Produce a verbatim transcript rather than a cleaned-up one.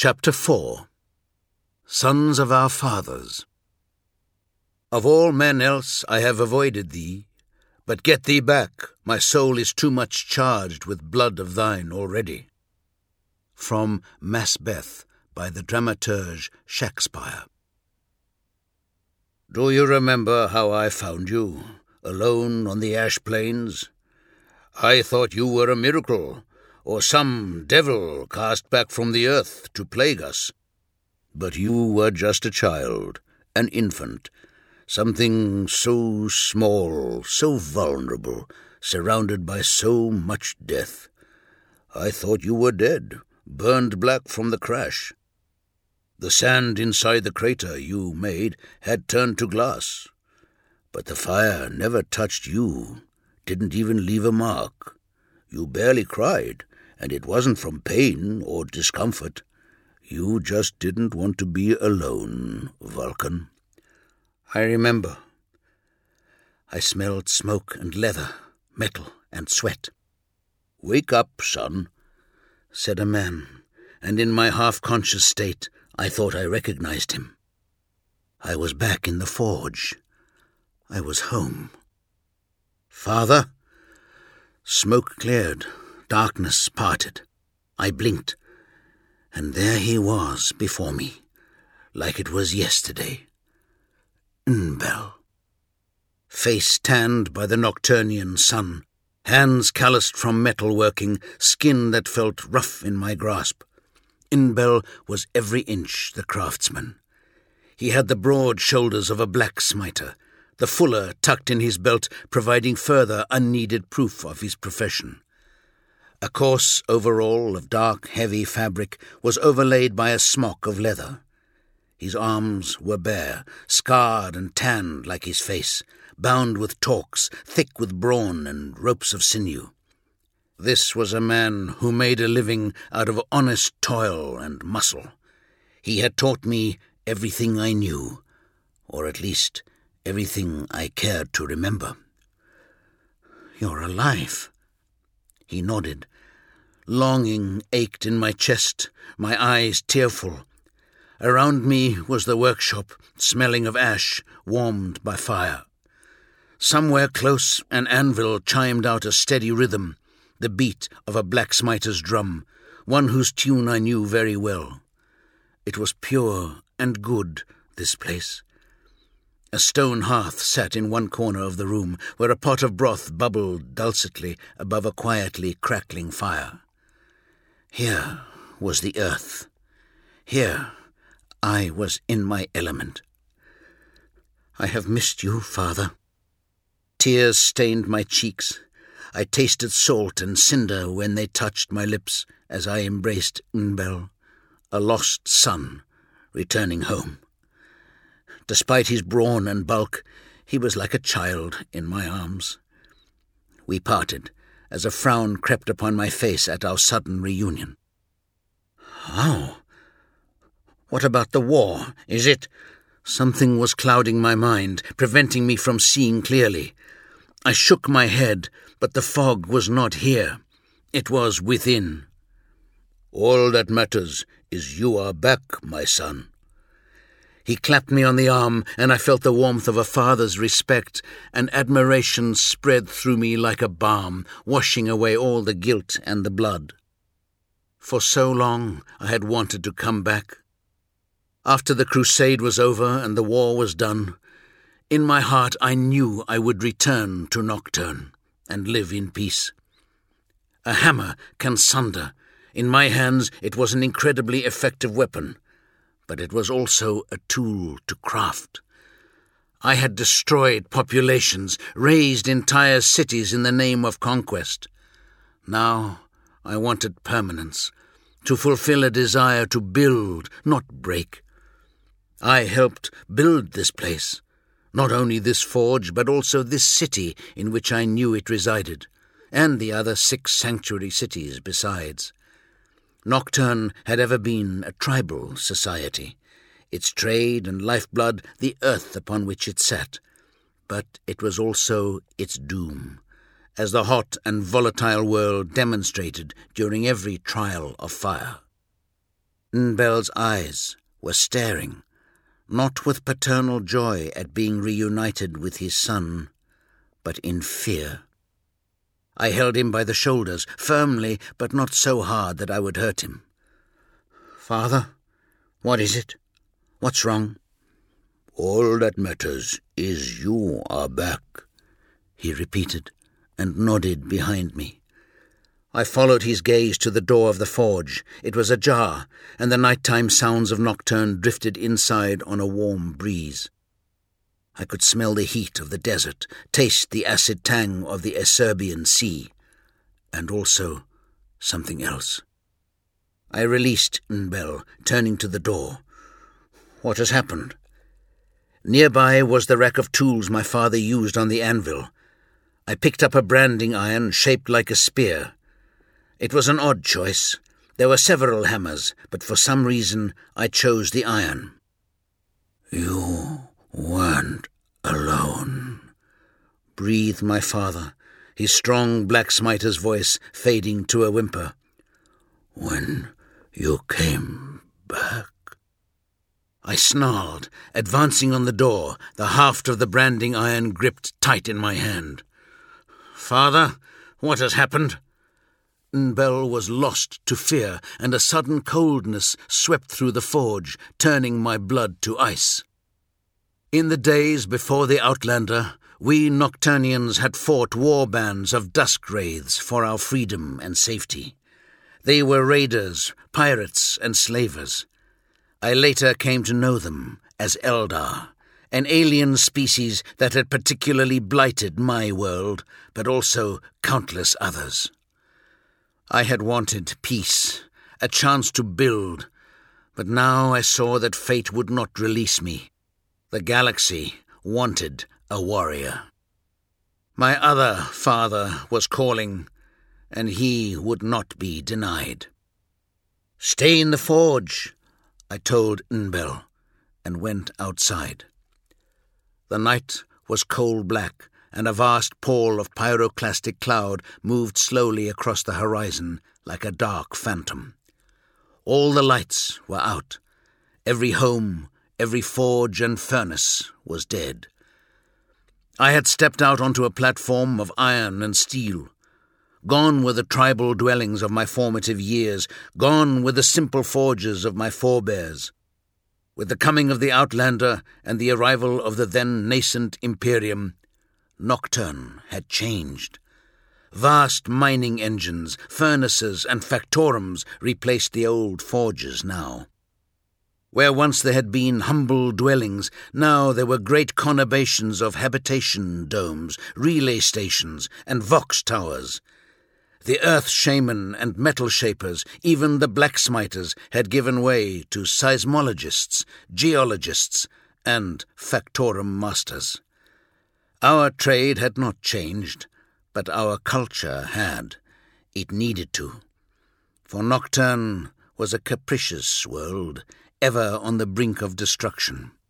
Chapter four. Sons of our Fathers. Of all men else I have avoided thee, but get thee back, my soul is too much charged with blood of thine already. From Macbeth, by the dramaturge Shakespeare. Do you remember how I found you, alone on the ash plains? I thought you were a miracle, or some devil cast back from the earth to plague us. But you were just a child, an infant, something so small, so vulnerable, surrounded by so much death. I thought you were dead, burned black from the crash. The sand inside the crater you made had turned to glass, but the fire never touched you, didn't even leave a mark. You barely cried, and it wasn't from pain or discomfort. You just didn't want to be alone, Vulcan. I remember. I smelled smoke and leather, metal and sweat. Wake up, son, said a man, and in my half-conscious state I thought I recognized him. I was back in the forge. I was home. Father? Smoke cleared. Darkness parted. I blinked, and there he was before me, like it was yesterday. Inbel. Face tanned by the nocturnian sun, hands calloused from metalworking, skin that felt rough in my grasp. Inbel was every inch the craftsman. He had the broad shoulders of a blacksmiter, the fuller tucked in his belt, providing further unneeded proof of his profession. A coarse overall of dark, heavy fabric was overlaid by a smock of leather. His arms were bare, scarred and tanned like his face, bound with torques, thick with brawn and ropes of sinew. This was a man who made a living out of honest toil and muscle. He had taught me everything I knew, or at least everything I cared to remember. You're alive. He nodded. Longing ached in my chest, my eyes tearful. Around me was the workshop, smelling of ash, warmed by fire. Somewhere close, an anvil chimed out a steady rhythm, the beat of a blacksmiter's drum, one whose tune I knew very well. It was pure and good, this place. A stone hearth sat in one corner of the room, where a pot of broth bubbled dulcetly above a quietly crackling fire. Here was the earth. Here I was in my element. I have missed you, Father. Tears stained my cheeks. I tasted salt and cinder when they touched my lips as I embraced Inbel, a lost son returning home. Despite his brawn and bulk, he was like a child in my arms. We parted, as a frown crept upon my face at our sudden reunion. How? What about the war? Is it? Something was clouding my mind, preventing me from seeing clearly. I shook my head, but the fog was not here. It was within. All that matters is you are back, my son. He clapped me on the arm, and I felt the warmth of a father's respect, and admiration spread through me like a balm, washing away all the guilt and the blood. For so long I had wanted to come back. After the crusade was over and the war was done, in my heart I knew I would return to Nocturne and live in peace. A hammer can sunder. In my hands it was an incredibly effective weapon, but it was also a tool to craft. I had destroyed populations, razed entire cities in the name of conquest. Now I wanted permanence, to fulfill a desire to build, not break. I helped build this place, not only this forge, but also this city in which I knew it resided, and the other six sanctuary cities besides. Nocturne had ever been a tribal society, its trade and lifeblood the earth upon which it sat, but it was also its doom, as the hot and volatile world demonstrated during every trial of fire. Nbel's eyes were staring, not with paternal joy at being reunited with his son, but in fear. I held him by the shoulders, firmly, but not so hard that I would hurt him. "Father, what is it? What's wrong?" "All that matters is you are back," he repeated, and nodded behind me. I followed his gaze to the door of the forge. It was ajar, and the nighttime sounds of Nocturne drifted inside on a warm breeze. I could smell the heat of the desert, taste the acid tang of the Acerbian sea, and also something else. I released Nbel, turning to the door. "What has happened?" Nearby was the rack of tools my father used on the anvil. I picked up a branding iron shaped like a spear. It was an odd choice. There were several hammers, but for some reason I chose the iron. "You weren't alone," breathed my father, his strong black smiter's voice fading to a whimper. "When you came back." I snarled, advancing on the door, the haft of the branding iron gripped tight in my hand. "Father, what has happened?" Nbel was lost to fear, and a sudden coldness swept through the forge, turning my blood to ice. In the days before the Outlander, we Nocturnians had fought war bands of dusk wraiths for our freedom and safety. They were raiders, pirates, and slavers. I later came to know them as Eldar, an alien species that had particularly blighted my world, but also countless others. I had wanted peace, a chance to build, but now I saw that fate would not release me. The galaxy wanted a warrior. My other father was calling, and he would not be denied. "Stay in the forge," I told Nbel, and went outside. The night was coal-black, and a vast pall of pyroclastic cloud moved slowly across the horizon like a dark phantom. All the lights were out. Every home, every forge and furnace was dead. I had stepped out onto a platform of iron and steel. Gone were the tribal dwellings of my formative years. Gone were the simple forges of my forebears. With the coming of the Outlander and the arrival of the then nascent Imperium, Nocturne had changed. Vast mining engines, furnaces, and factorums replaced the old forges now. Where once there had been humble dwellings, now there were great conurbations of habitation domes, relay stations, and vox towers. The earth shaman and metal shapers, even the blacksmiters, had given way to seismologists, geologists, and factorum masters. Our trade had not changed, but our culture had. It needed to. For Nocturne was a capricious world, ever on the brink of destruction.